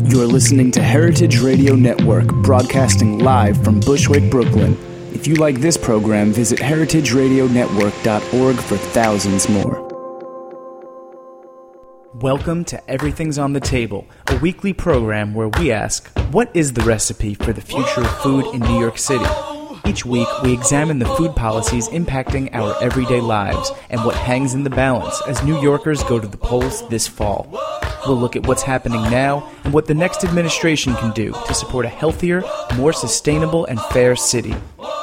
You're listening to Heritage Radio Network, broadcasting live from Bushwick, Brooklyn. If you like this program, visit heritageradionetwork.org for thousands more. Welcome to Everything's on the Table, a weekly program where we ask, what is the recipe for the future of food in New York City? Each week, we examine the food policies impacting our everyday lives and what hangs in the balance as New Yorkers go to the polls this fall. We'll look at what's happening now and what the next administration can do to support a healthier, more sustainable, and fair city.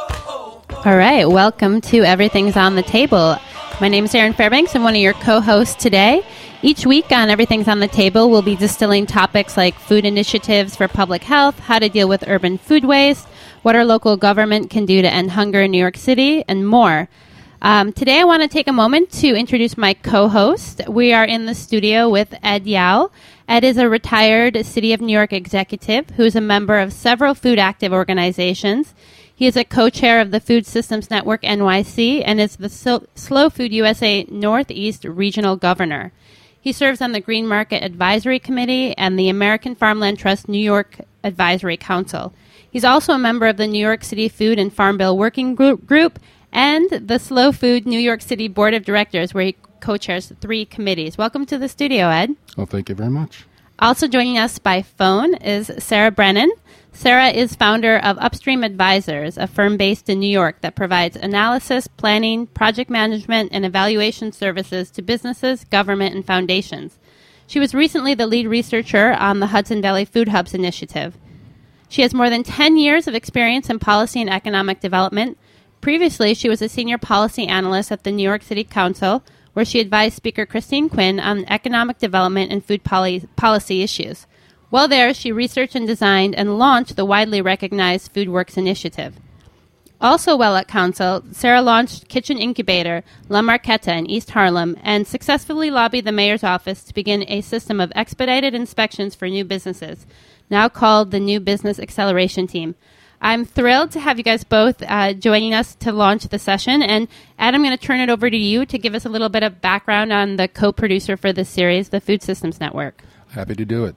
All right, welcome to Everything's on the Table. My name is Erin Fairbanks. I'm one of your co-hosts today. Each week on Everything's on the Table, we'll be distilling topics like food initiatives for public health, how to deal with urban food waste, what our local government can do to end hunger in New York City, and more. Today I want to take a moment to introduce my co-host. We are in the studio with Ed Yao. Ed is a retired City of New York executive who is a member of several food active organizations. He is a co-chair of the Food Systems Network NYC and is the Slow Food USA Northeast Regional Governor. He serves on the Green Market Advisory Committee and the American Farmland Trust New York Advisory Council. He's also a member of the New York City Food and Farm Bill Working Group and the Slow Food New York City Board of Directors, where he co-chairs 3 committees. Welcome to the studio, Ed. Well, thank you very much. Also joining us by phone is Sarah Brennan. Sarah is founder of Upstream Advisors, a firm based in New York that provides analysis, planning, project management, and evaluation services to businesses, government, and foundations. She was recently the lead researcher on the Hudson Valley Food Hubs initiative. She has more than 10 years of experience in policy and economic development. Previously, she was a senior policy analyst at the New York City Council, where she advised Speaker Christine Quinn on economic development and food policy issues. While there, she researched and designed and launched the widely recognized FoodWorks initiative. Also while at Council, Sarah launched Kitchen Incubator, La Marqueta in East Harlem, and successfully lobbied the mayor's office to begin a system of expedited inspections for new businesses, now called the New Business Acceleration Team. I'm thrilled to have you guys both joining us to launch the session. And Ed, I'm going to turn it over to you to give us a little bit of background on the co-producer for this series, the Food Systems Network. Happy to do it.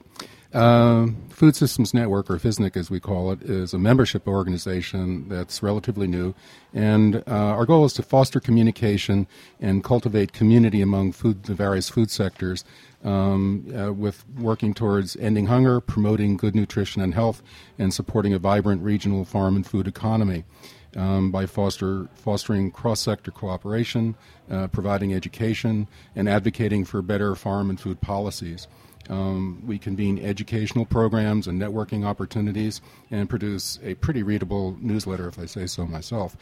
Food Systems Network, or FSNIC as we call it, is a membership organization that's relatively new. And our goal is to foster communication and cultivate community among the various food sectors, with working towards ending hunger, promoting good nutrition and health, and supporting a vibrant regional farm and food economy by fostering cross-sector cooperation, providing education, and advocating for better farm and food policies. We convene educational programs and networking opportunities and produce a pretty readable newsletter, if I say so myself.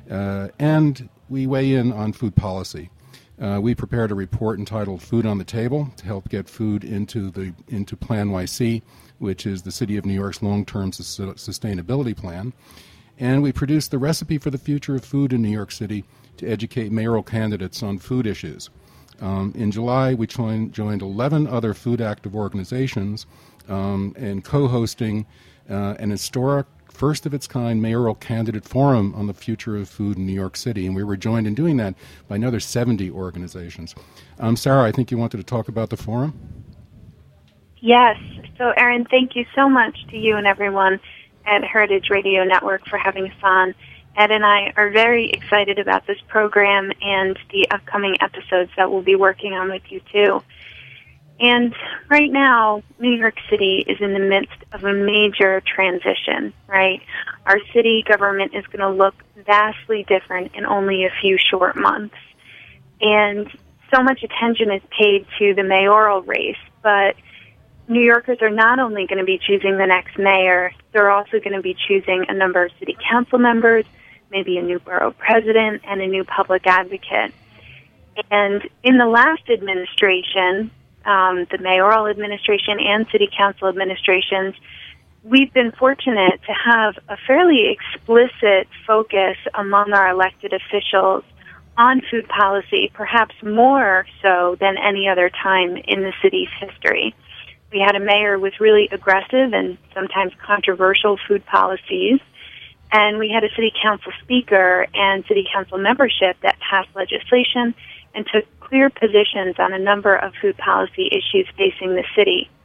And we weigh in on food policy. We prepared a report entitled Food on the Table to help get food into Plan YC, which is the City of New York's long-term sustainability plan. And we produced the recipe for the future of food in New York City to educate mayoral candidates on food issues. In July, we joined 11 other food active organizations and co-hosting an historic, first-of-its-kind mayoral candidate forum on the future of food in New York City. And we were joined in doing that by another 70 organizations. Sarah, I think you wanted to talk about the forum? Yes. So, Erin, thank you so much to you and everyone at Heritage Radio Network for having us on. Ed and I are very excited about this program and the upcoming episodes that we'll be working on with you, too. And right now, New York City is in the midst of a major transition, right? Our city government is going to look vastly different in only a few short months. And so much attention is paid to the mayoral race, but New Yorkers are not only going to be choosing the next mayor, they're also going to be choosing a number of city council members, maybe a new borough president, and a new public advocate. And in the last administration, the mayoral administration and city council administrations, we've been fortunate to have a fairly explicit focus among our elected officials on food policy, perhaps more so than any other time in the city's history. We had a mayor with really aggressive and sometimes controversial food policies, and we had a city council speaker and city council membership that passed legislation and took clear positions on a number of food policy issues facing the city.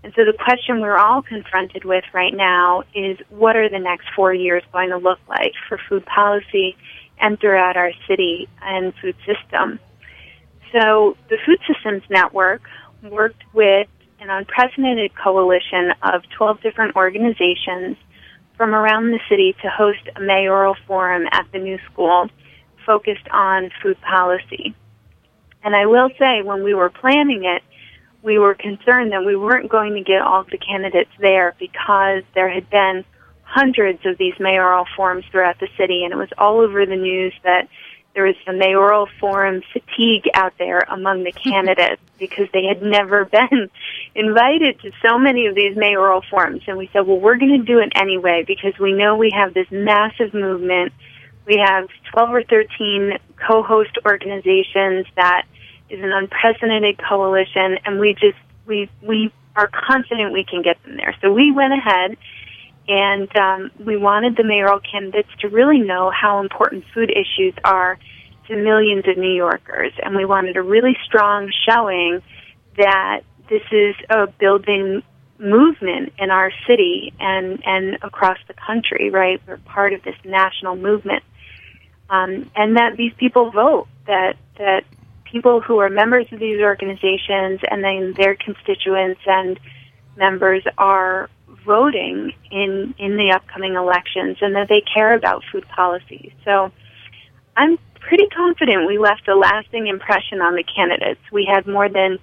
And so the question we're all confronted with right now is, what are the next 4 years going to look like for food policy and throughout our city and food system? So the Food Systems Network worked with an unprecedented coalition of 12 different organizations from around the city to host a mayoral forum at the new school focused on food policy. And I will say, when we were planning it, we were concerned that we weren't going to get all of the candidates there because there had been hundreds of these mayoral forums throughout the city, and it was all over the news that there was the mayoral forum fatigue out there among the candidates because they had never been invited to so many of these mayoral forums. And we said, well, we're going to do it anyway because we know we have this massive movement. We have 12 or 13 co-host organizations that is an unprecedented coalition, and we are confident we can get them there. So we went ahead, and we wanted the mayoral candidates to really know how important food issues are to millions of New Yorkers, and we wanted a really strong showing that this is a building movement in our city and across the country, right? We're part of this national movement. And that these people vote, that people who are members of these organizations and then their constituents and members are voting in the upcoming elections and that they care about food policy. So I'm pretty confident we left a lasting impression on the candidates. We had more than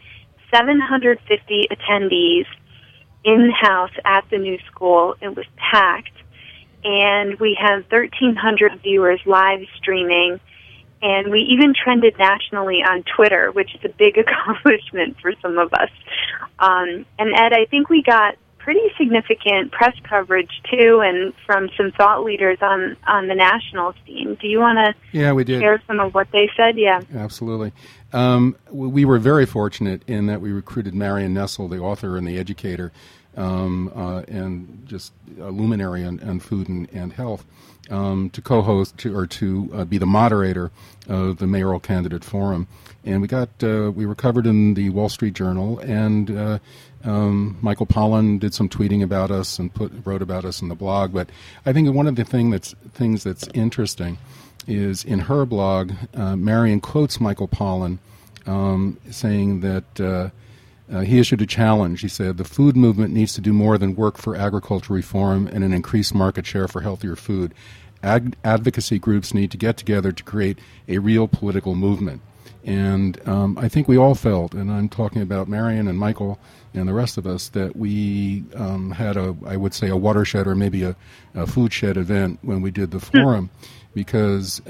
750 attendees in-house at the new school. It was packed. And we had 1,300 viewers live streaming, and we even trended nationally on Twitter, which is a big accomplishment for some of us. And Ed, I think we got pretty significant press coverage too, and from some thought leaders on the national scene. Do you want to share some of what they said? Yeah, absolutely. We were very fortunate in that we recruited Marion Nestle, the author and the educator, and just a luminary on food and health, to co-host to be the moderator of the mayoral candidate forum. And we were covered in the Wall Street Journal, and Michael Pollan did some tweeting about us and wrote about us in the blog. But I think one of the things that's interesting is in her blog, Marion quotes Michael Pollan saying that he issued a challenge. He said, the food movement needs to do more than work for agricultural reform and an increased market share for healthier food. Advocacy groups need to get together to create a real political movement. And I think we all felt, and I'm talking about Marion and Michael and the rest of us, that we had I would say a watershed or maybe a food shed event when we did the forum, because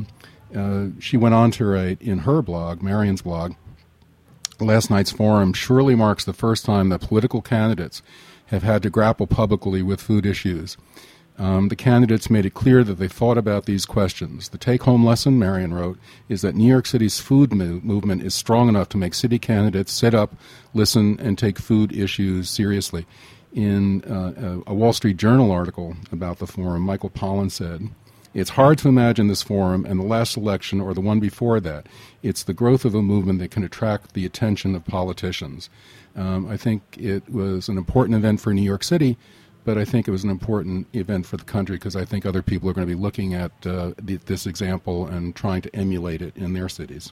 she went on to write in her blog, Marion's blog, last night's forum surely marks the first time that political candidates have had to grapple publicly with food issues. The candidates made it clear that they thought about these questions. The take-home lesson, Marion wrote, is that New York City's food movement is strong enough to make city candidates sit up, listen, and take food issues seriously. In a Wall Street Journal article about the forum, Michael Pollan said, it's hard to imagine this forum and the last election or the one before that. It's the growth of a movement that can attract the attention of politicians. I think it was an important event for New York City, but I think it was an important event for the country because I think other people are going to be looking at this example and trying to emulate it in their cities.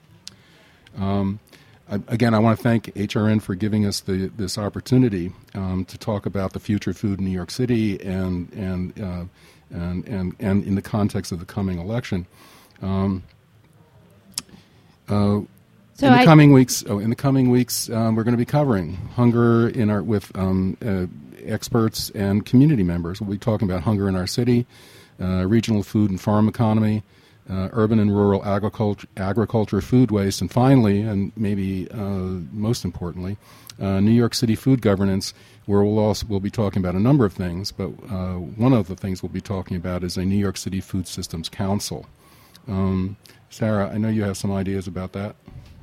Again, I want to thank HRN for giving us this opportunity to talk about the future of food in New York City and in the context of the coming election. In the coming weeks, we're going to be covering hunger with experts and community members. We'll be talking about hunger in our city, regional food and farm economy, urban and rural agriculture, food waste, and finally, and maybe most importantly, New York City food governance, where we'll be talking about a number of things, but one of the things we'll be talking about is a New York City Food Systems Council. Sarah, I know you have some ideas about that.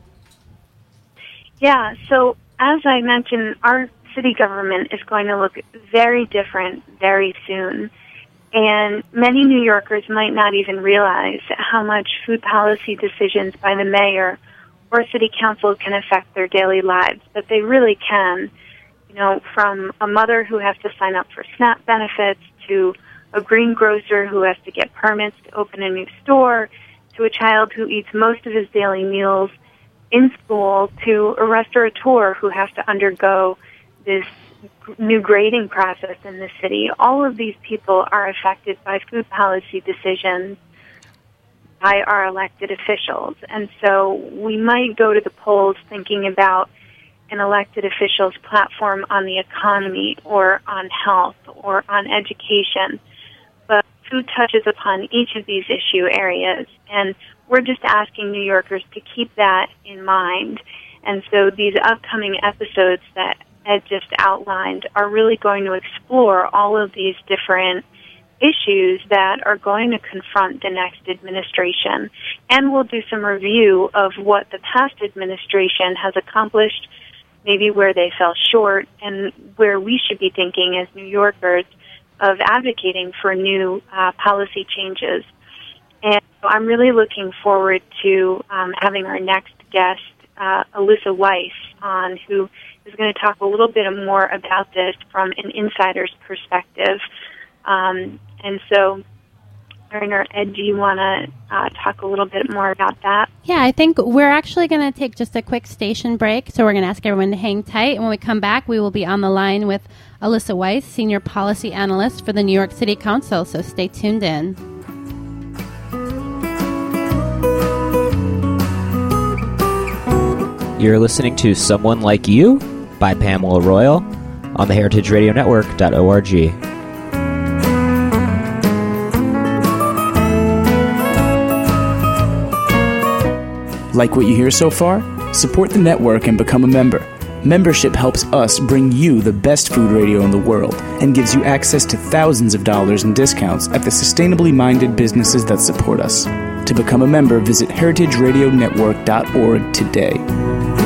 Yeah, so as I mentioned, our city government is going to look very different very soon. And many New Yorkers might not even realize how much food policy decisions by the mayor or city council can affect their daily lives, but they really can. from a mother who has to sign up for SNAP benefits to a greengrocer who has to get permits to open a new store, to a child who eats most of his daily meals in school, to a restaurateur who has to undergo this new grading process in the city. All of these people are affected by food policy decisions by our elected officials. And so we might go to the polls thinking about an elected official's platform on the economy or on health or on education. But food touches upon each of these issue areas, and we're just asking New Yorkers to keep that in mind. And so these upcoming episodes that Ed just outlined are really going to explore all of these different issues that are going to confront the next administration. And we'll do some review of what the past administration has accomplished, maybe where they fell short, and where we should be thinking as New Yorkers of advocating for new policy changes. And so I'm really looking forward to having our next guest, Alyssa Weiss, on, who is going to talk a little bit more about this from an insider's perspective. And so, Erin or Ed, do you want to talk a little bit more about that? Yeah, I think we're actually going to take just a quick station break, so we're going to ask everyone to hang tight. And when we come back, we will be on the line with Alyssa Weiss, Senior Policy Analyst for the New York City Council, so stay tuned in. You're listening to Someone Like You by Pamela Royal on the heritageradionetwork.org. Like what you hear so far? Support the network and become a member. Membership helps us bring you the best food radio in the world and gives you access to thousands of dollars in discounts at the sustainably minded businesses that support us. To become a member, visit heritageradionetwork.org today.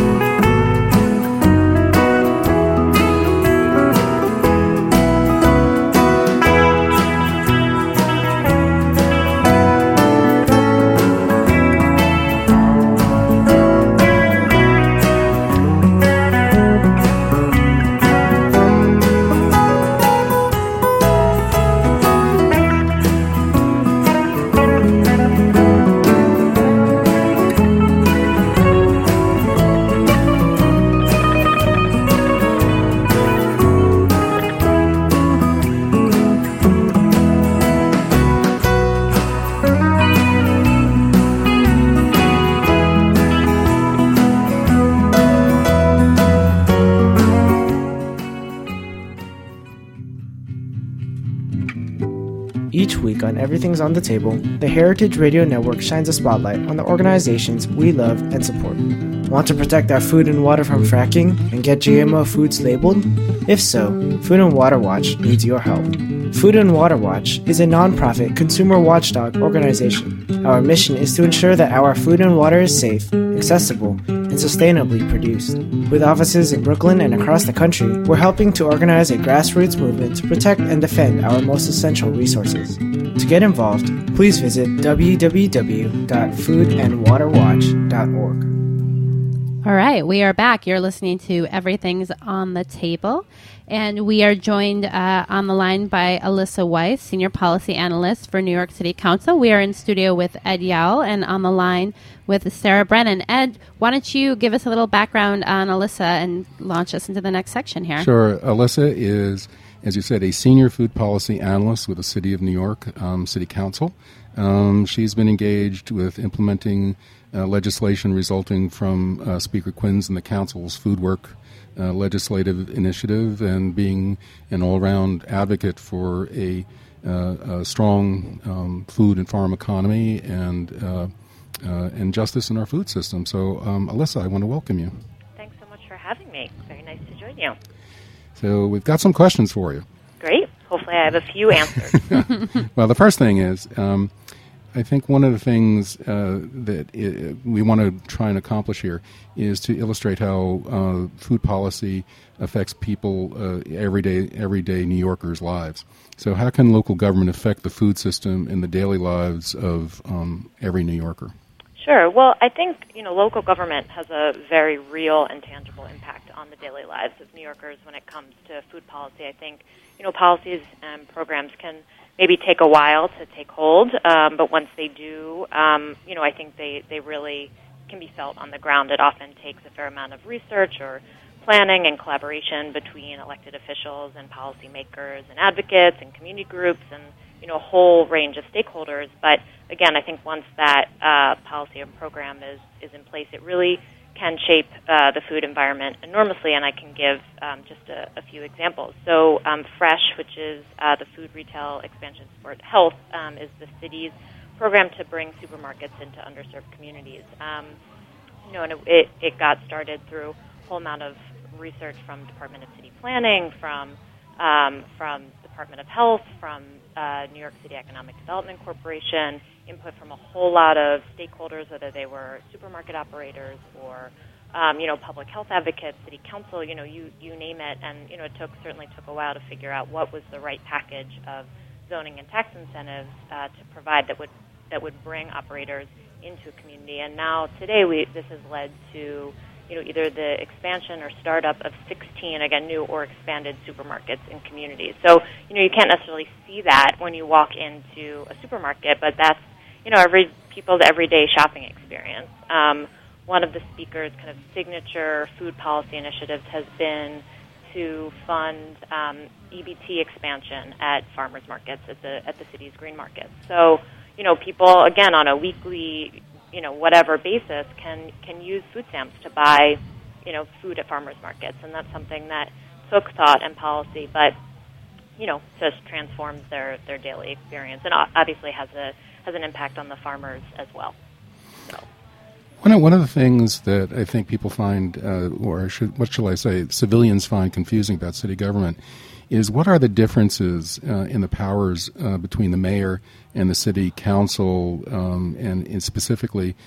Each week on Everything's on the Table, the Heritage Radio Network shines a spotlight on the organizations we love and support. Want to protect our food and water from fracking and get GMO foods labeled? If so, Food and Water Watch needs your help. Food and Water Watch is a nonprofit consumer watchdog organization. Our mission is to ensure that our food and water is safe, accessible, and sustainably produced. With offices in Brooklyn and across the country, we're helping to organize a grassroots movement to protect and defend our most essential resources. To get involved, please visit www.foodandwaterwatch.org. All right, we are back. You're listening to Everything's on the Table, and we are joined on the line by Alyssa Weiss, Senior Policy Analyst for New York City Council. We are in studio with Ed Yowell and on the line with Sarah Brennan. Ed, why don't you give us a little background on Alyssa and launch us into the next section here? Sure. Alyssa is, as you said, a Senior Food Policy Analyst with the City of New York City Council. She's been engaged with implementing legislation resulting from Speaker Quinn's and the Council's Food Work legislative initiative, and being an all-around advocate for a strong food and farm economy and justice in our food system. So, Alyssa, I want to welcome you. Thanks so much for having me. Very nice to join you. So we've got some questions for you. Great. Hopefully I have a few answers. Well, the first thing is, I think one of the things that we want to try and accomplish here is to illustrate how food policy affects people, everyday New Yorkers' lives. So how can local government affect the food system in the daily lives of every New Yorker? Sure. Well, I think, local government has a very real and tangible impact on the daily lives of New Yorkers when it comes to food policy. I think, policies and programs can maybe take a while to take hold, but once they do, I think they really can be felt on the ground. It often takes a fair amount of research or planning and collaboration between elected officials and policymakers and advocates and community groups and a whole range of stakeholders. But again, I think once that policy and program is in place, it really can shape the food environment enormously, and I can give just a few examples. So FRESH, which is the Food Retail Expansion Support Health, is the city's program to bring supermarkets into underserved communities. And it got started through a whole amount of research from Department of City Planning, from Department of Health, from New York City Economic Development Corporation, input from a whole lot of stakeholders, whether they were supermarket operators or public health advocates, city council, you name it. And it certainly took a while to figure out what was the right package of zoning and tax incentives to provide that would bring operators into a community. And now today this has led to either the expansion or startup of 16, again, new or expanded supermarkets in communities. So, you can't necessarily see that when you walk into a supermarket, but that's, people's everyday shopping experience. One of the speakers' kind of signature food policy initiatives has been to fund EBT expansion at farmers markets, at the city's green markets. So, people, again, on a weekly whatever basis can use food stamps to buy, food at farmers markets, and that's something that took thought and policy, but just transforms their daily experience, and obviously has an impact on the farmers as well. So. One of the things that I think people find, what shall I say, civilians find confusing about city government is what are the differences in the powers between the mayor and the city council, and specifically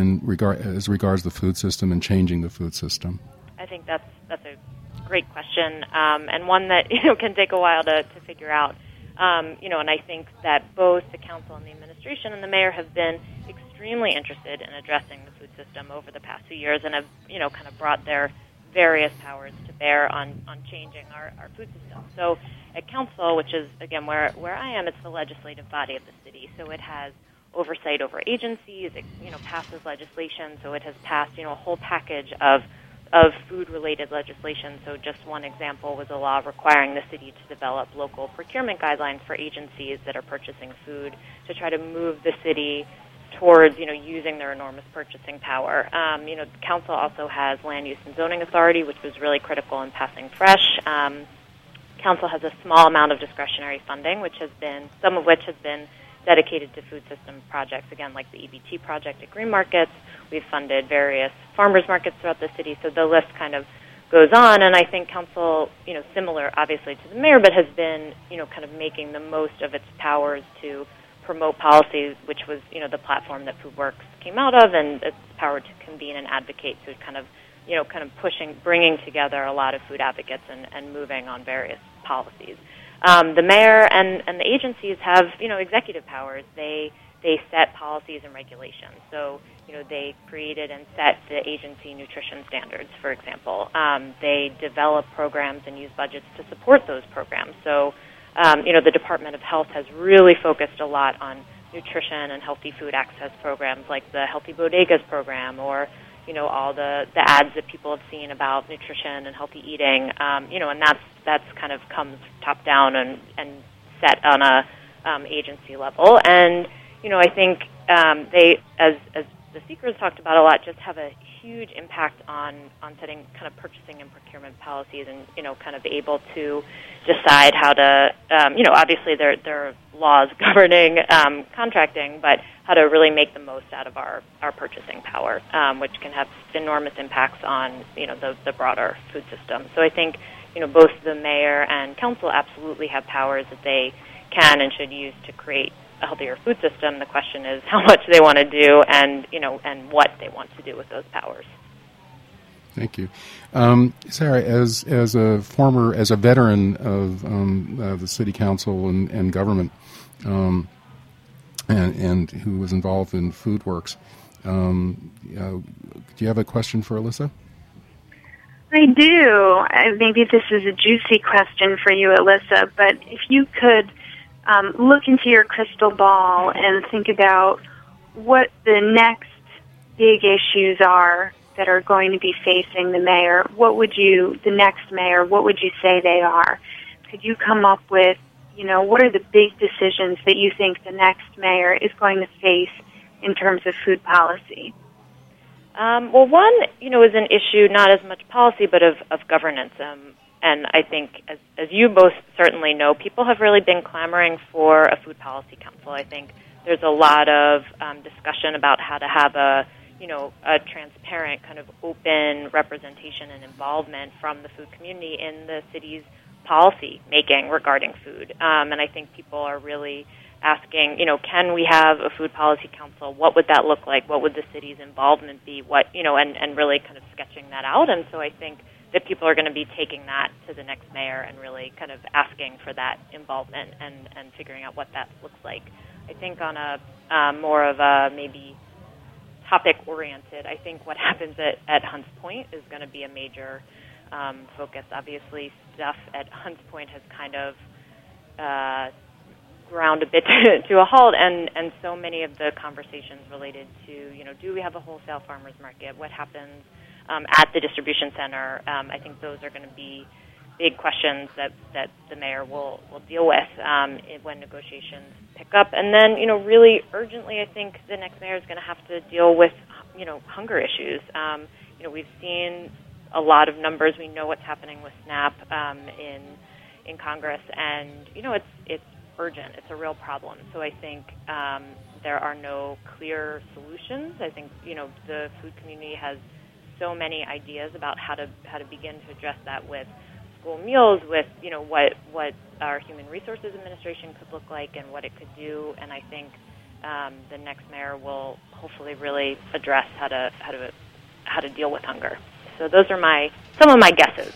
as regards the food system and changing the food system? I think that's a great question, and one that can take a while to figure out. And I think that both the council and the administration and the mayor have been extremely interested in addressing the food system over the past few years, and have kind of brought their various powers to bear on changing our food system. So at council, which is, again, where I am, it's the legislative body of the city. So it has oversight over agencies. It, passes legislation. So it has passed, a whole package of food-related legislation. So just one example was a law requiring the city to develop local procurement guidelines for agencies that are purchasing food to try to move the city towards, using their enormous purchasing power. The council also has land use and zoning authority, which was really critical in passing FRESH. Council has a small amount of discretionary funding, some of which has been dedicated to food system projects, again, like the EBT project at Green Markets. We've funded various farmers markets throughout the city, so the list kind of goes on. And I think council, similar, obviously, to the mayor, but has been, kind of making the most of its powers to promote policies, which was, the platform that FoodWorks came out of, and its power to convene and advocate, so kind of bringing together a lot of food advocates and moving on various policies. The mayor and the agencies have, executive powers. They set policies and regulations. So, they created and set the agency nutrition standards, for example. They develop programs and use budgets to support those programs. So, the Department of Health has really focused a lot on nutrition and healthy food access programs like the Healthy Bodegas program, or, all the ads that people have seen about nutrition and healthy eating, and that's kind of comes top down and set on a agency level. And, I think they, as the speakers talked about a lot, just have a huge impact on setting kind of purchasing and procurement policies, and kind of able to decide how to obviously there are laws governing contracting, but how to really make the most out of our purchasing power, which can have enormous impacts on the broader food system. So I think both the mayor and council absolutely have powers that they can and should use to create a healthier food system. The question is how much they want to do, and and what they want to do with those powers. Thank you, Sarah. As a veteran of the city council and government, and who was involved in FoodWorks, Do you have a question for Alyssa? I do. Maybe this is a juicy question for you, Alyssa, but if you could look into your crystal ball and think about what the next big issues are that are going to be facing the mayor, the next mayor, what would you say they are? Could you come up with, what are the big decisions that you think the next mayor is going to face in terms of food policy? Well, one, is an issue not as much policy, but of governance. And I think, as you both certainly know, people have really been clamoring for a food policy council. I think there's a lot of discussion about how to have a transparent, kind of open representation and involvement from the food community in the city's policy making regarding food. And I think people are really asking, can we have a food policy council? What would that look like? What would the city's involvement be? And really kind of sketching that out. And so I think that people are going to be taking that to the next mayor and really kind of asking for that involvement and figuring out what that looks like. I think on a more of a maybe topic-oriented, I think what happens at Hunts Point is going to be a major focus. Obviously, stuff at Hunts Point has kind of ground a bit to a halt, and so many of the conversations related to, do we have a wholesale farmers market? What happens at the distribution center? I think those are going to be big questions that the mayor will deal with when negotiations pick up. And then, really urgently, I think the next mayor is going to have to deal with, hunger issues. We've seen a lot of numbers. We know what's happening with SNAP in Congress, and, it's urgent. It's a real problem. So I think there are no clear solutions. I think, the food community has so many ideas about how to begin to address that with school meals, with what our Human Resources Administration could look like and what it could do. And I think the next mayor will hopefully really address how to deal with hunger. So those are some of my guesses.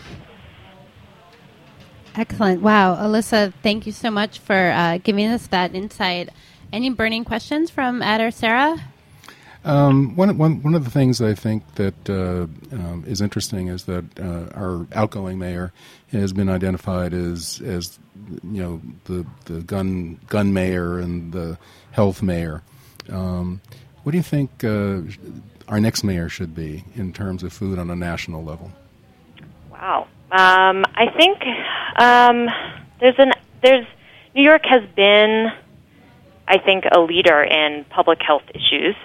Excellent. Wow. Alyssa, thank you so much for giving us that insight. Any burning questions from Ed or Sarah? One of the things I think that is interesting is that our outgoing mayor has been identified as the gun mayor and the health mayor. What do you think our next mayor should be in terms of food on a national level? Wow. I think New York has been, I think, a leader in public health issues,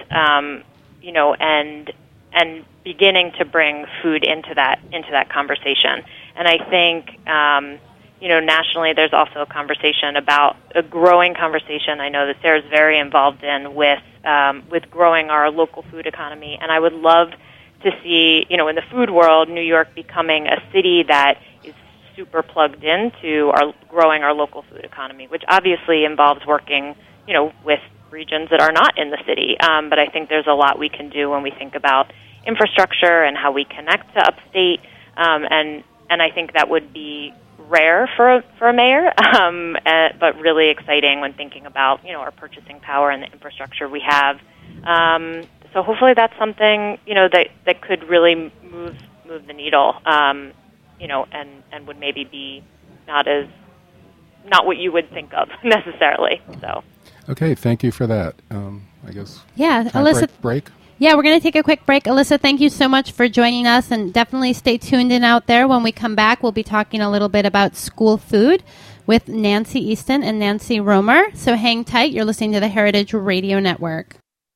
and beginning to bring food into that conversation. And I think, nationally, there's also a growing conversation. I know that Sarah's very involved in with growing our local food economy, and I would love to see, in the food world, New York becoming a city that is super plugged into growing our local food economy, which obviously involves working, with regions that are not in the city. But I think there's a lot we can do when we think about infrastructure and how we connect to upstate. And I think that would be rare for a mayor, but really exciting when thinking about, our purchasing power and the infrastructure we have. So hopefully that's something, that could really move the needle, and would maybe be not what you would think of necessarily. So. Okay, thank you for that. I guess. Yeah, Alyssa. Break. Yeah, we're going to take a quick break. Alyssa, thank you so much for joining us, and definitely stay tuned in out there. When we come back, we'll be talking a little bit about school food with Nancy Easton and Nancy Romer. So hang tight. You're listening to the Heritage Radio Network.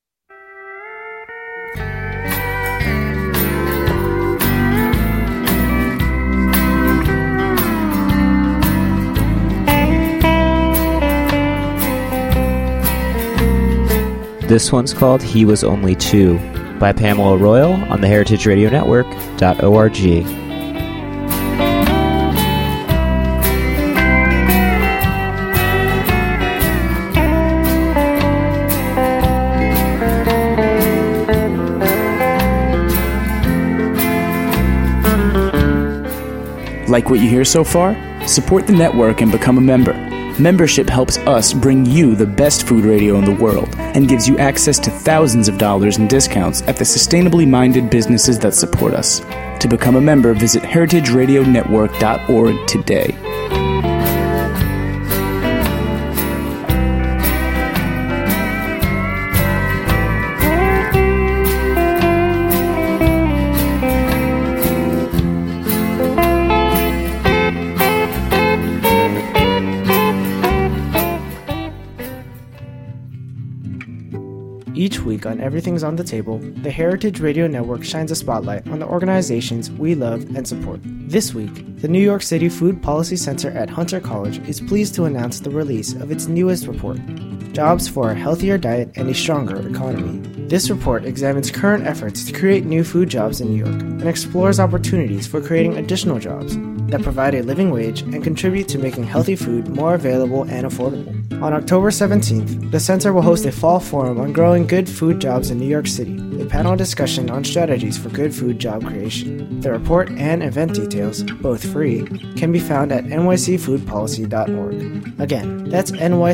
This one's called He Was Only Two by Pamela Royal on the heritageradionetwork.org. Like what you hear so far? Support the network and become a member. Membership helps us bring you the best food radio in the world and gives you access to thousands of dollars in discounts at the sustainably minded businesses that support us. To become a member, visit heritageradionetwork.org today. Each week on Everything's on the Table, the Heritage Radio Network shines a spotlight on the organizations we love and support. This week, the New York City Food Policy Center at Hunter College is pleased to announce the release of its newest report, Jobs for a Healthier Diet and a Stronger Economy. This report examines current efforts to create new food jobs in New York and explores opportunities for creating additional jobs that provide a living wage and contribute to making healthy food more available and affordable. On October 17th, the center will host a fall forum on growing good food jobs in New York City, a panel discussion on strategies for good food job creation. The report and event details, both free, can be found at nycfoodpolicy.org. Again, that's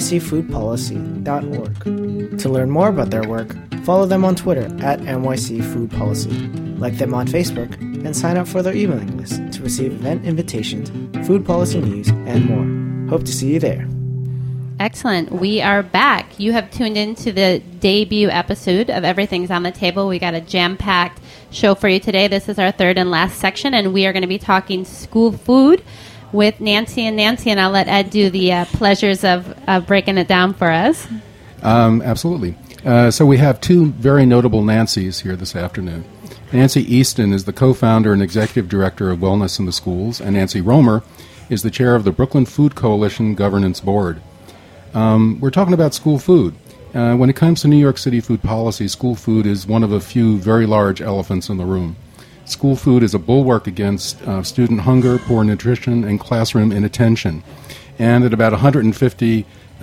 nycfoodpolicy.org. To learn more about their work, follow them on Twitter at NYCFoodPolicy, like them on Facebook, and sign up for their emailing list to receive event invitations, food policy news, and more. Hope to see you there. Excellent. We are back. You have tuned in to the debut episode of Everything's on the Table. We got a jam-packed show for you today. This is our third and last section, and we are going to be talking school food with Nancy, and I'll let Ed do the pleasures of breaking it down for us. Absolutely. So we have two very notable Nancys here this afternoon. Nancy Easton is the co-founder and executive director of Wellness in the Schools, and Nancy Romer is the chair of the Brooklyn Food Coalition Governance Board. We're talking about school food. When it comes to New York City food policy, school food is one of a few very large elephants in the room. School food is a bulwark against student hunger, poor nutrition, and classroom inattention. And at about $150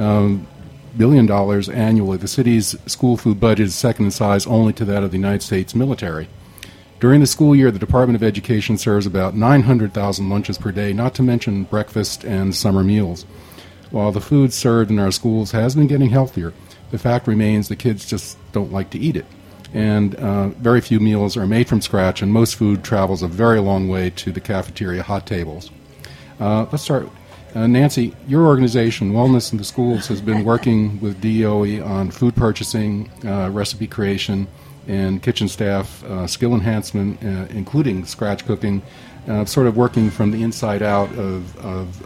billion annually, the city's school food budget is second in size only to that of the United States military. During the school year, the Department of Education serves about 900,000 lunches per day, not to mention breakfast and summer meals. While the food served in our schools has been getting healthier, the fact remains the kids just don't like to eat it. And very few meals are made from scratch, and most food travels a very long way to the cafeteria hot tables. Let's start. Nancy, your organization, Wellness in the Schools, has been working with DOE on food purchasing, recipe creation, and kitchen staff skill enhancement, including scratch cooking, sort of working from the inside out of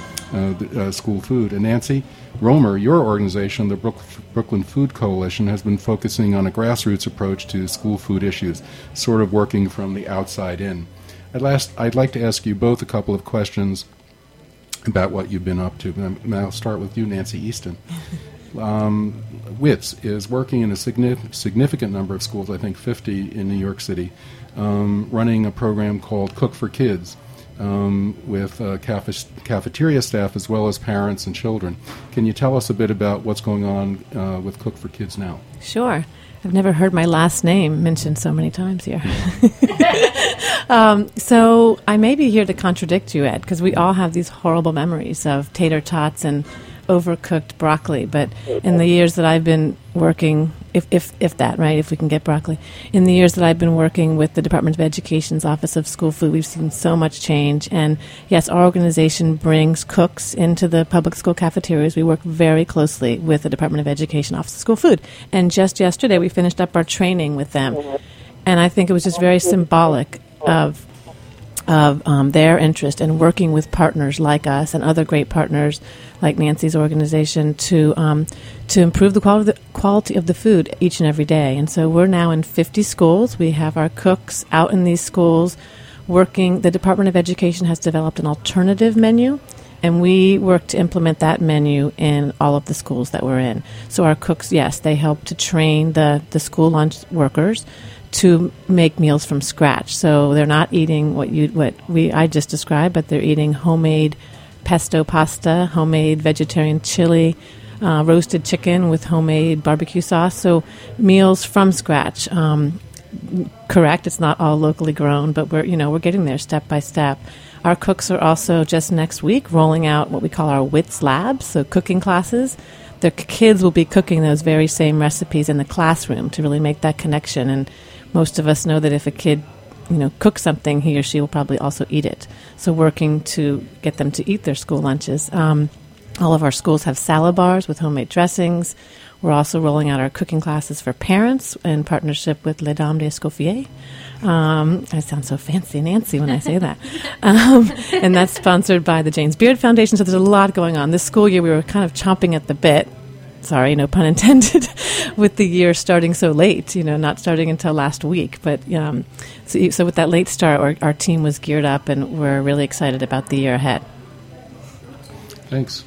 school food. And Nancy Romer, your organization, the Brooklyn Food Coalition, has been focusing on a grassroots approach to school food issues, sort of working from the outside in. I'd like to ask you both a couple of questions about what you've been up to. And I'll start with you, Nancy Easton. WITS is working in a significant number of schools, I think 50 in New York City, running a program called Cook for Kids with cafeteria staff as well as parents and children. Can you tell us a bit about what's going on with Cook for Kids now? Sure. I've never heard my last name mentioned so many times here. So I may be here to contradict you, Ed, because we all have these horrible memories of tater tots and overcooked broccoli. But in the years that I've been working, if that, right, if we can get broccoli, in the years that I've been working with the Department of Education's Office of School Food, we've seen so much change. And yes, our organization brings cooks into the public school cafeterias. We work very closely with the Department of Education Office of School Food. And just yesterday, we finished up our training with them. And I think it was just very symbolic of their interest in working with partners like us and other great partners like Nancy's organization to improve the quality of the food each and every day. And so we're now in 50 schools. We have our cooks out in these schools working. The Department of Education has developed an alternative menu, and we work to implement that menu in all of the schools that we're in. So our cooks, yes, they help to train the school lunch workers to make meals from scratch. So they're not eating what I just described, but they're eating homemade pesto pasta, homemade vegetarian chili, roasted chicken with homemade barbecue sauce. So meals from scratch. Correct, it's not all locally grown, but we're getting there step by step. Our cooks are also just next week rolling out what we call our WITS labs, so cooking classes. The kids will be cooking those very same recipes in the classroom to really make that connection. And most of us know that if a kid cooks something, he or she will probably also eat it. So working to get them to eat their school lunches. All of our schools have salad bars with homemade dressings. We're also rolling out our cooking classes for parents in partnership with Les Dames d'Escoffier. I sound so fancy Nancy when I say that. And that's sponsored by the James Beard Foundation. So there's a lot going on. This school year we were kind of chomping at the bit. Sorry, no pun intended, with the year starting so late, not starting until last week. But so with that late start, our team was geared up, and we're really excited about the year ahead. Thanks.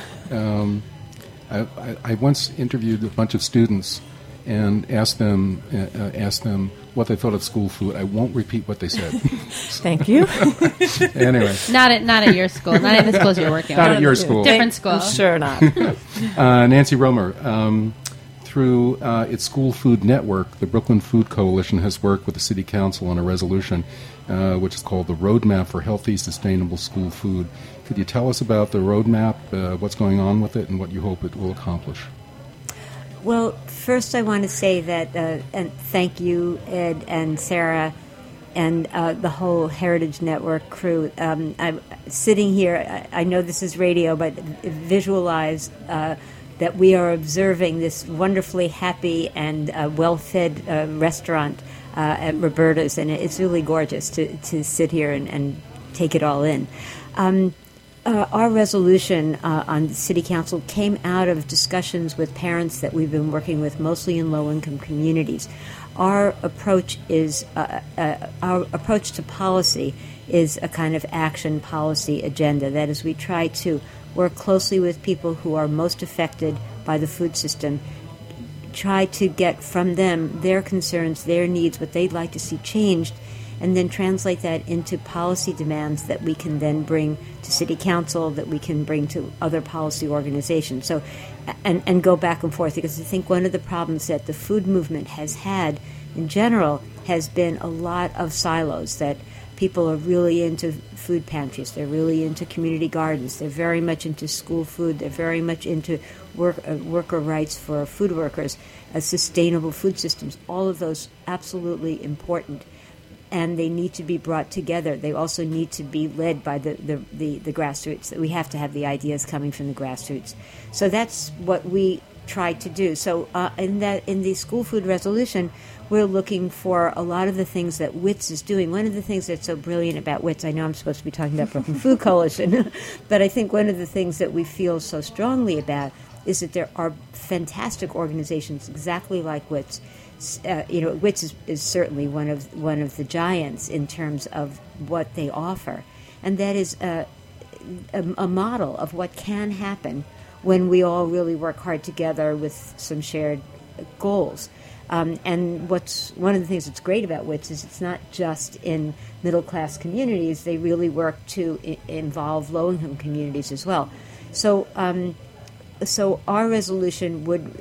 I once interviewed a bunch of students and asked them what they thought of school food. I won't repeat what they said. Thank you. Anyway. Not at your school. Not at the schools you're working Not at. at your school. Different school. Sure not. Nancy Romer, through its School Food Network, the Brooklyn Food Coalition has worked with the City Council on a resolution which is called the Roadmap for Healthy, Sustainable School Food. Could you tell us about the roadmap, what's going on with it, and what you hope it will accomplish? Well, first I want to say that, and thank you, Ed and Sarah, and the whole Heritage Network crew. I'm sitting here, I know this is radio, but visualize that we are observing this wonderfully happy and well-fed restaurant at Roberta's, and it's really gorgeous to sit here and take it all in. Our resolution on the City Council came out of discussions with parents that we've been working with, mostly in low-income communities. Our approach to policy is a kind of action policy agenda. That is, we try to work closely with people who are most affected by the food system, try to get from them their concerns, their needs, what they'd like to see changed, and then translate that into policy demands that we can then bring to City Council, that we can bring to other policy organizations. So, and go back and forth, because I think one of the problems that the food movement has had in general has been a lot of silos, that people are really into food pantries, they're really into community gardens, they're very much into school food, they're very much into worker rights for food workers, sustainable food systems, all of those absolutely important. And they need to be brought together. They also need to be led by the grassroots. We have to have the ideas coming from the grassroots. So that's what we try to do. So in the school food resolution, we're looking for a lot of the things that WITS is doing. One of the things that's so brilliant about WITS, I know I'm supposed to be talking about Brooklyn Food Coalition, but I think one of the things that we feel so strongly about is that there are fantastic organizations exactly like WITS. WITS is certainly one of the giants in terms of what they offer, and that is a model of what can happen when we all really work hard together with some shared goals. And one of the things that's great about WITS is it's not just in middle class communities; they really work to involve low income communities as well. So our resolution would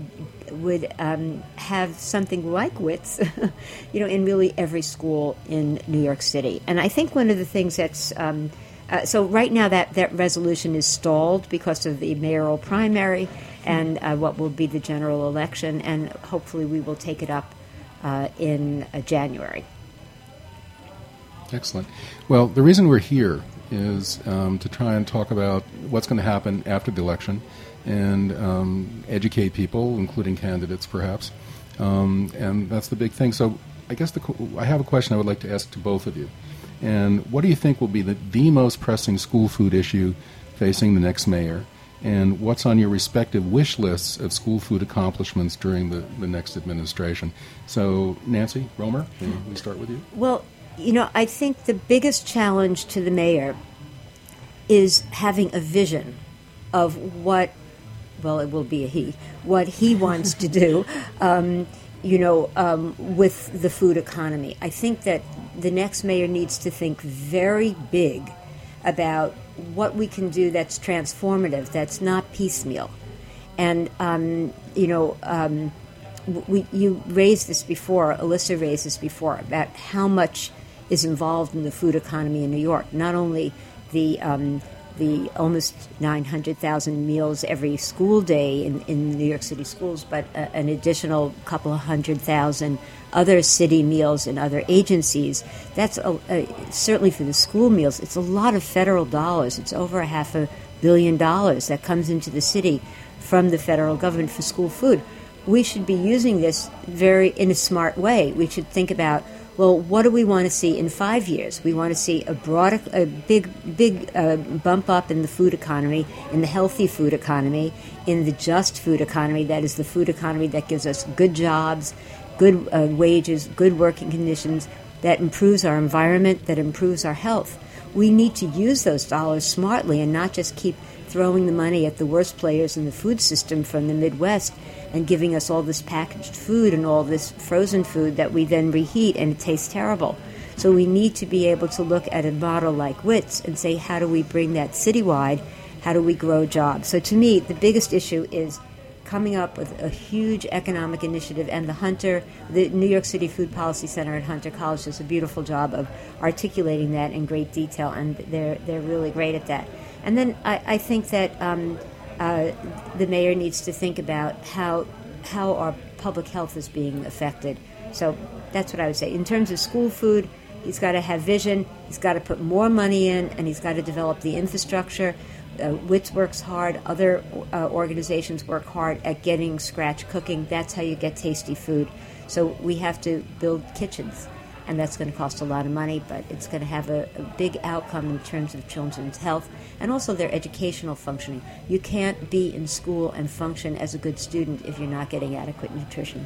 have something like WITS, in really every school in New York City. And I think one of the things that's so right now that resolution is stalled because of the mayoral primary and what will be the general election, and hopefully we will take it up in January. Excellent. Well, the reason we're here is to try and talk about what's going to happen after the election, and educate people, including candidates, perhaps. And that's the big thing. So I guess I have a question I would like to ask to both of you. And what do you think will be the most pressing school food issue facing the next mayor? And what's on your respective wish lists of school food accomplishments during the next administration? So, Nancy Romer, can we start with you? Well, I think the biggest challenge to the mayor is having a vision of what it will be a he, what he wants to do, with the food economy. I think that the next mayor needs to think very big about what we can do that's transformative, that's not piecemeal. And, you raised this before, Alyssa raised this before, about how much is involved in the food economy in New York. Not only the almost 900,000 meals every school day in New York City schools, but an additional couple of 100,000 other city meals in other agencies. That's certainly for the school meals. It's a lot of federal dollars. It's over $500 million that comes into the city from the federal government for school food. We should be using this in a smart way. We should think about, well, what do we want to see in 5 years? We want to see a big bump up in the food economy, in the healthy food economy, in the just food economy. That is the food economy that gives us good jobs, good wages, good working conditions, that improves our environment, that improves our health. We need to use those dollars smartly and not just keep throwing the money at the worst players in the food system from the Midwest and giving us all this packaged food and all this frozen food that we then reheat and it tastes terrible. So we need to be able to look at a model like WITS and say, how do we bring that citywide? How do we grow jobs? So to me, the biggest issue is coming up with a huge economic initiative, and the New York City Food Policy Center at Hunter College does a beautiful job of articulating that in great detail, and they're really great at that. And then I think that the mayor needs to think about how our public health is being affected. So that's what I would say. In terms of school food, he's got to have vision, he's got to put more money in, and he's got to develop the infrastructure. WITS works hard, other organizations work hard at getting scratch cooking. That's how you get tasty food. So we have to build kitchens, and that's going to cost a lot of money, but it's going to have a big outcome in terms of children's health and also their educational functioning. You can't be in school and function as a good student if you're not getting adequate nutrition.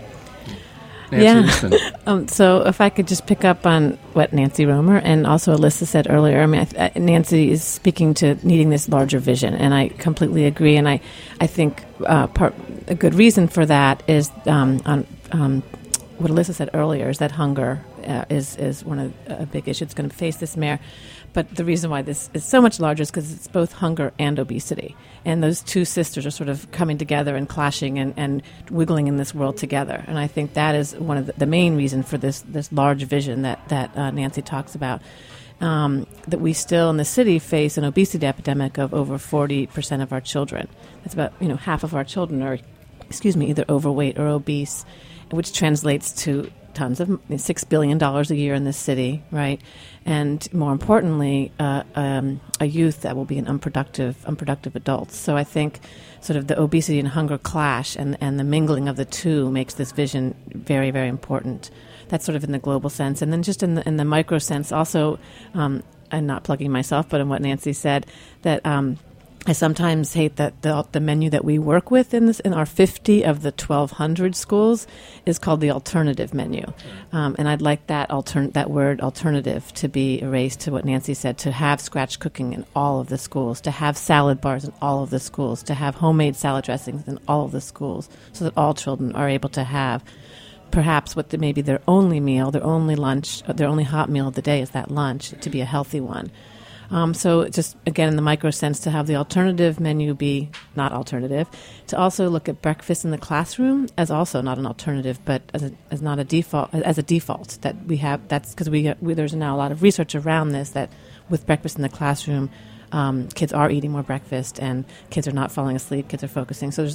Nancy, so if I could just pick up on what Nancy Romer and also Alyssa said earlier, I mean, Nancy is speaking to needing this larger vision, and I completely agree. And I think a good reason for that is what Alyssa said earlier is that hunger is one of a big issue that's going to face this mayor. But the reason why this is so much larger is because it's both hunger and obesity. And those two sisters are sort of coming together and clashing and wiggling in this world together. And I think that is one of the main reason for this large vision that Nancy talks about. That we still in the city face an obesity epidemic of over 40% of our children. That's about half of our children are, either overweight or obese, which translates to tons of $6 billion a year in this city, right? And more importantly, a youth that will be an unproductive adults. So I think sort of the obesity and hunger clash and the mingling of the two makes this vision very, very important. That's sort of in the global sense. And then just in the micro sense also, I'm not plugging myself, but in what Nancy said, that I sometimes hate that the menu that we work with in our 50 of the 1,200 schools is called the alternative menu, and I'd like that word alternative to be erased. To what Nancy said, to have scratch cooking in all of the schools, to have salad bars in all of the schools, to have homemade salad dressings in all of the schools, so that all children are able to have perhaps what maybe their only meal, their only lunch, their only hot meal of the day is that lunch, to be a healthy one. So just, again, in the micro sense, to have the alternative menu be not alternative, to also look at breakfast in the classroom as also not an alternative, but as not a default, as a default that we have. That's because there's now a lot of research around this, that with breakfast in the classroom, kids are eating more breakfast and kids are not falling asleep, kids are focusing. So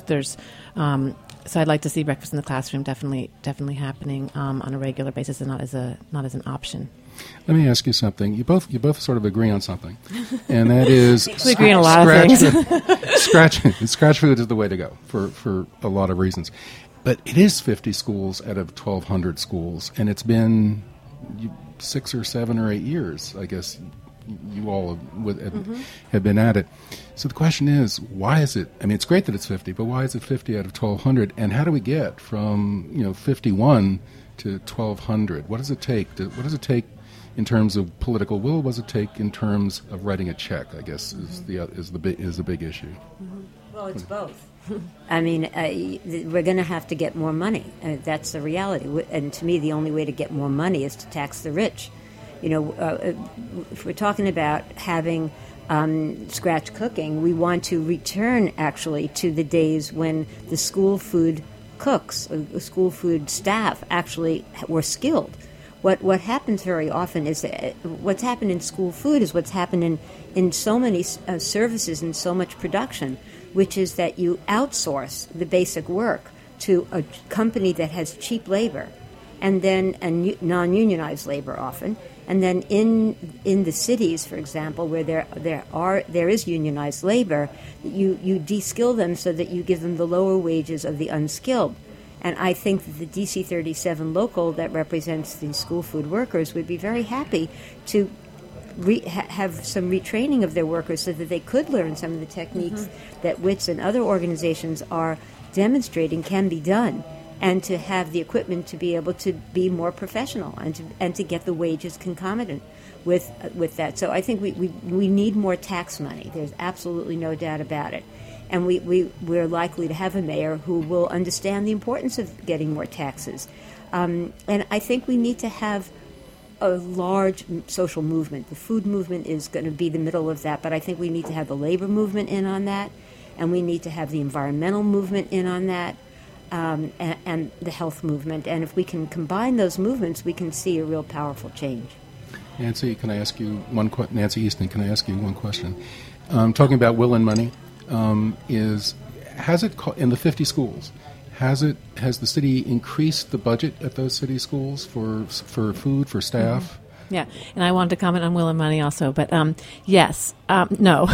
so I'd like to see breakfast in the classroom definitely happening on a regular basis and not as an option. Let me ask you something. You both sort of agree on something, and that is we agree on a lot of things. Scratch food is the way to go for a lot of reasons. But it is 50 schools out of 1,200 schools, and it's been 6 or 7 or 8 years, I guess. You all have been at it. So the question is, why is it? I mean, it's great that it's 50, but why is it 50 out of 1,200? And how do we get from 51 to 1,200? What does it take? What does it take in terms of political will? What does it take in terms of writing a check? I guess is the big issue. Well, it's both. I mean, we're going to have to get more money. That's the reality. And to me, the only way to get more money is to tax the rich. If we're talking about having scratch cooking, we want to return actually to the days when the school food cooks, school food staff actually were skilled. What happens very often is that what's happened in school food is what's happened in so many services and so much production, which is that you outsource the basic work to a company that has cheap labor, and then non-unionized labor often, and then in the cities, for example, where there is unionized labor, you de-skill them so that you give them the lower wages of the unskilled. And I think that the DC 37 local that represents the school food workers would be very happy to have some retraining of their workers so that they could learn some of the techniques that WITS and other organizations are demonstrating can be done, and to have the equipment to be able to be more professional and to get the wages concomitant with that. So I think we need more tax money. There's absolutely no doubt about it. And we're likely to have a mayor who will understand the importance of getting more taxes. And I think we need to have a large social movement. The food movement is going to be the middle of that, but I think we need to have the labor movement in on that, and we need to have the environmental movement in on that, and the health movement. And if we can combine those movements, we can see a real powerful change. Nancy, can I ask you Nancy Easton, can I ask you one question? Talking about will and money, has it in the 50 schools? Has the city increased the budget at those city schools for food, for staff? Yeah, and I wanted to comment on will and money also, but yes, no.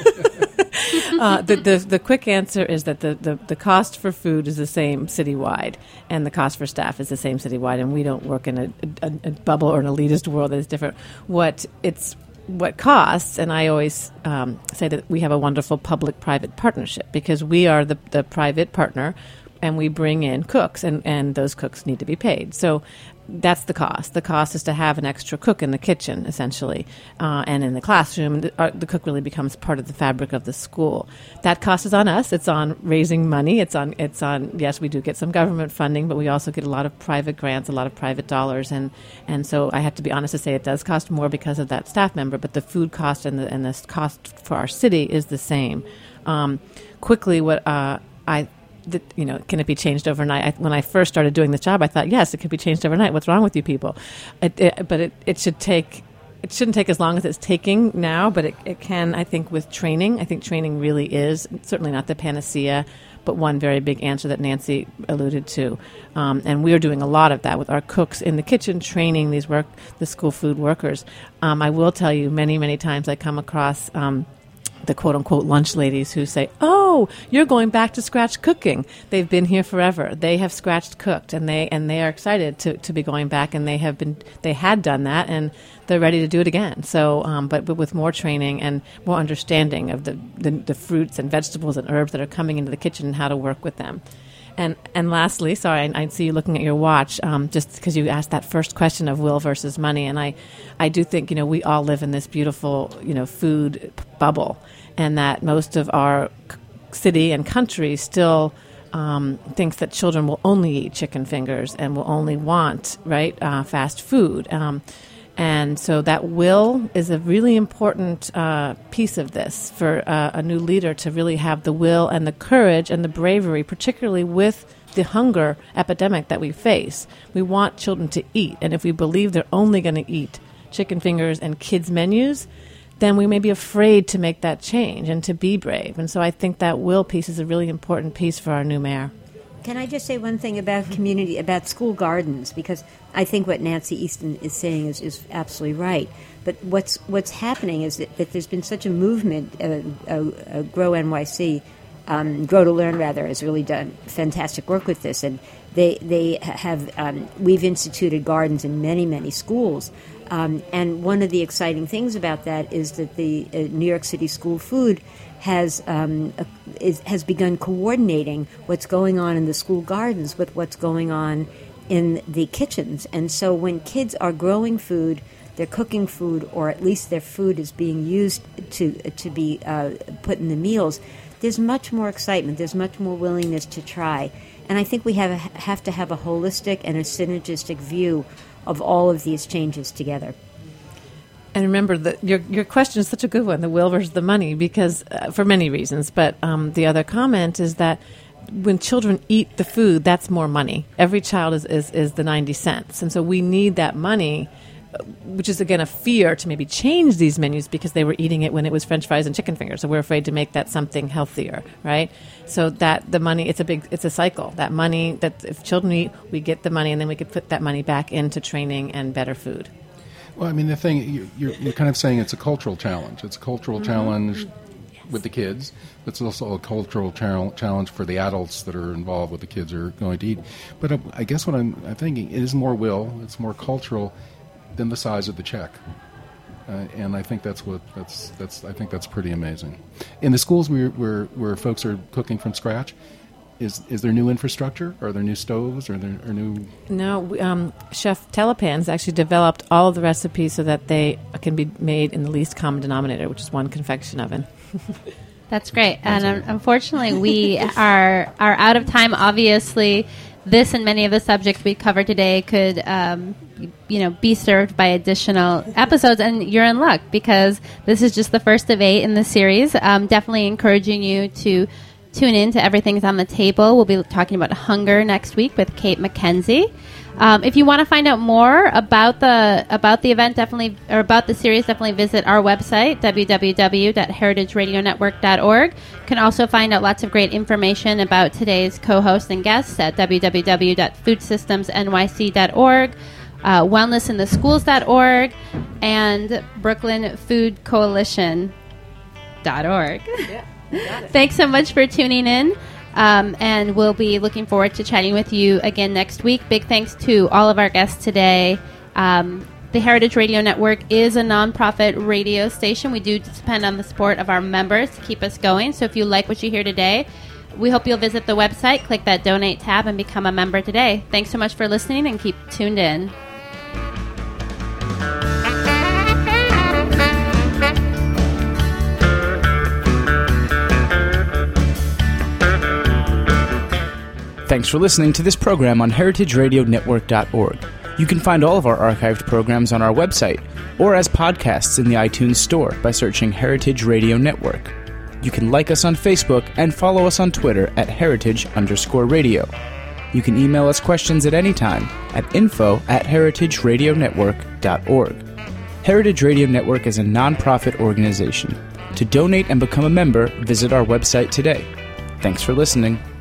The quick answer is that the cost for food is the same citywide, and the cost for staff is the same citywide, and we don't work in a bubble or an elitist world that is different. What costs, and I always say that we have a wonderful public-private partnership because we are the private partner, and we bring in cooks, and those cooks need to be paid. So that's the cost. The cost is to have an extra cook in the kitchen, essentially, and in the classroom. The cook really becomes part of the fabric of the school. That cost is on us. It's on raising money. It's on. Yes, we do get some government funding, but we also get a lot of private grants, a lot of private dollars, and so I have to be honest to say it does cost more because of that staff member. But the food cost and the cost for our city is the same. Quickly, can it be changed overnight? When I first started doing this job, I thought, yes, it could be changed overnight. What's wrong with you people? But it shouldn't take as long as it's taking now, but it can, I think, with training. I think training really is certainly not the panacea, but one very big answer that Nancy alluded to. And we're doing a lot of that with our cooks in the kitchen, training the school food workers. I will tell you, many, many times I come across the quote-unquote lunch ladies who say, oh, you're going back to scratch cooking. They've been here forever. They have scratched cooked, and they are excited to be going back, and they had done that, and they're ready to do it again. So, but with more training and more understanding of the fruits and vegetables and herbs that are coming into the kitchen and how to work with them. And lastly, sorry, I see you looking at your watch, just because you asked that first question of will versus money, and I do think, we all live in this beautiful, food bubble, and that most of our city and country still thinks that children will only eat chicken fingers and will only want, fast food. And so that will is a really important piece of this for a new leader to really have the will and the courage and the bravery, particularly with the hunger epidemic that we face. We want children to eat, and if we believe they're only going to eat chicken fingers and kids' menus, then we may be afraid to make that change and to be brave. And so I think that will piece is a really important piece for our new mayor. Can I just say one thing about community, about school gardens? Because I think what Nancy Easton is saying is absolutely right. But what's happening is that there's been such a movement. Grow NYC, Grow to Learn rather, has really done fantastic work with this, and they have we've instituted gardens in many schools. And one of the exciting things about that is that the New York City School Food has begun coordinating what's going on in the school gardens with what's going on in the kitchens. And so when kids are growing food, they're cooking food, or at least their food is being used to be put in the meals, there's much more excitement, there's much more willingness to try. And I think we have to have a holistic and a synergistic view of all of these changes together. And remember that your question is such a good one, the will versus the money, because for many reasons. But the other comment is that when children eat the food, that's more money. Every child is the 90 cents. And so we need that money, which is, again, a fear to maybe change these menus because they were eating it when it was French fries and chicken fingers. So we're afraid to make that something healthier, right? So that the money, it's a cycle. That money, that if children eat, we get the money, and then we could put that money back into training and better food. Well, I mean, the thing, you're kind of saying it's a cultural challenge. It's a cultural challenge with the kids. It's also a cultural challenge for the adults that are involved with the kids who are going to eat. But I guess what I'm thinking, it is more it's more cultural than the size of the check. And I think that's pretty amazing. In the schools where folks are cooking from scratch, is there new infrastructure? Are there new stoves? Are new? No, Chef Telepan's actually developed all of the recipes so that they can be made in the least common denominator, which is one convection oven. That's great. And unfortunately, we are out of time. Obviously, this and many of the subjects we covered today could be served by additional episodes, and you're in luck because this is just the first of 8 in the series. Definitely encouraging you to tune in to Everything's on the Table. We'll be talking about hunger next week with Kate McKenzie. If you want to find out more about the event, or about the series, definitely visit our website, www.heritageradionetwork.org. You can also find out lots of great information about today's co-hosts and guests at www.foodsystemsnyc.org, wellnessintheschools.org, and brooklynfoodcoalition.org. Yeah, Thanks so much for tuning in. And we'll be looking forward to chatting with you again next week. Big thanks to all of our guests today. The Heritage Radio Network is a nonprofit radio station. We do depend on the support of our members to keep us going. So if you like what you hear today, we hope you'll visit the website, click that donate tab, and become a member today. Thanks so much for listening, and keep tuned in. Thanks for listening to this program on heritageradionetwork.org. You can find all of our archived programs on our website or as podcasts in the iTunes Store by searching Heritage Radio Network. You can like us on Facebook and follow us on Twitter at @heritage_radio. You can email us questions at any time at info@heritageradionetwork.org. Heritage Radio Network is a nonprofit organization. To donate and become a member, visit our website today. Thanks for listening.